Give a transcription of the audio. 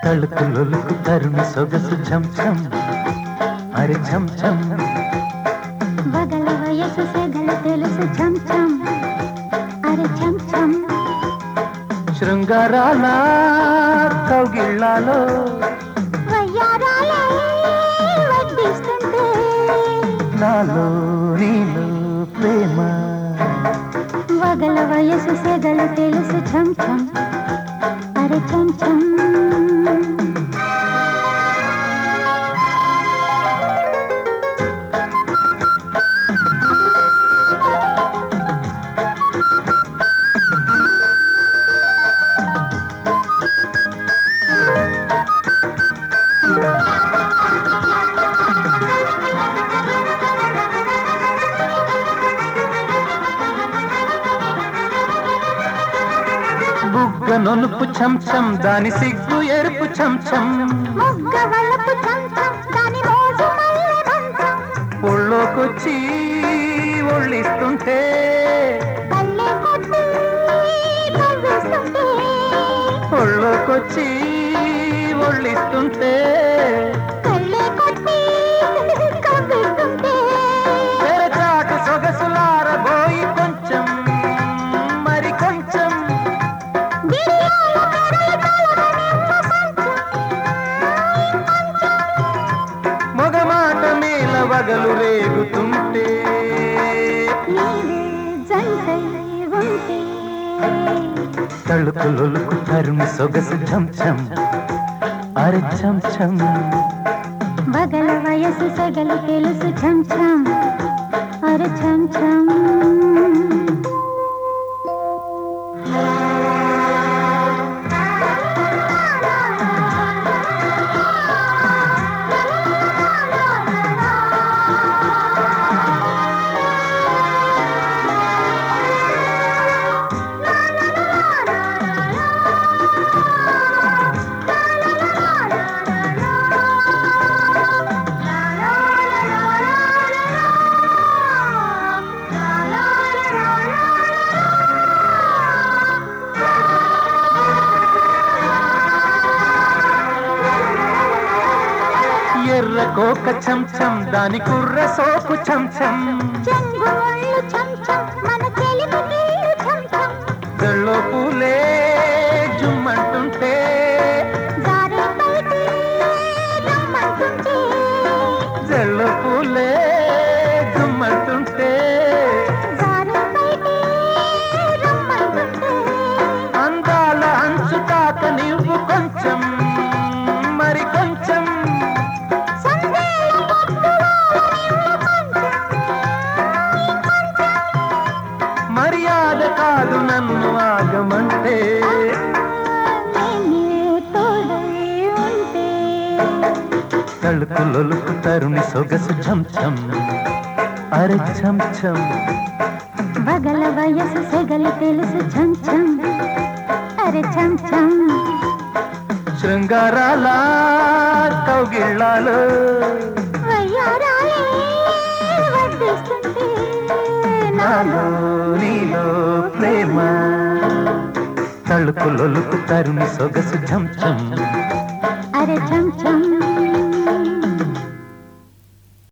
తళుకులొలుకు తరుణి సొగసు ఝం ఝం అరే ఝం ఝం వగల వయసు సెగల తెలుసు ఝం ఝం అరే ఝం ఝం శృంగారాల కౌగిళ్ళాలో వయ్యారాలే వడ్డిస్తుంటే నాలో నీలో ప్రేమ వగల వయసు సెగల తెలుసు ఝం ఝం అరే ఝం ఝం బుగ్గ నొలుపు ఛం ఛం దాని సిగ్గు ఎరుపు ఛం ఛం మొగ్గ వలపు ఝం ఝం దాని మోజు మల్లె బంధం ఒళ్ళోకొచ్చి ఒళ్ళిస్తుంటే పల్లె కొద్ది కవ్విస్తుంటే ఒళ్ళోకొచ్చి ఒళ్ళిస్తుంటే పల్లె కొద్ది కవ్విస్తుంటే తెరచాటు సొగసులారబోయి కొంచెం మరి కొంచెం బిర్యాల కర్రల కలవనిమ్మ కొంచెం మొగమాట మేల వగలు రేగుతుంటే నీవే జంటై ఉంటే తళుకులొలుకు తరుణి సొగసు ఝం ఝం అరే ఝం ఝం వగల వయసు సెగలు తెలుసు ఝం ఝం అరే ఝం ఝం ఎర్ర కోక ఛం ఛం దాని కుర్ర సోకు ఛం ఛం చెంగు ముళ్ళు ఛం ఛం మన చెలిమి నీరు ఛం ఛం దళ్ళో పూలే జుమ్మంటుంటే జారే పైకి రమ్మంటుంటే జళ్ళో పూలే జుమ్మంటుంటే జారే పైకి రమ్మంటుంటే అందాల అంచు తాక నీవు కొంచెం మరి కొంచెం సందేల పట్టువాల కొంచెం మర్యాద కాదు నన్ను ఆగమంటే నేనే తోడై ఉంటే తళుకులొలుకు తరుణి సొగసు ఝం ఝం అరే ఝం ఝం వగల వయసు సెగలు తెలుసు ఝం ఝం అరే ఝం ఝం శృంగారాల కౌగిళ్ళాలో వయ్యారాలే వడ్డిస్తుంటే నాలో నీలో ప్రేమ తళుకులొలుకు తరుణి సొగసు ఝం ఝం అరే ఝం ఝం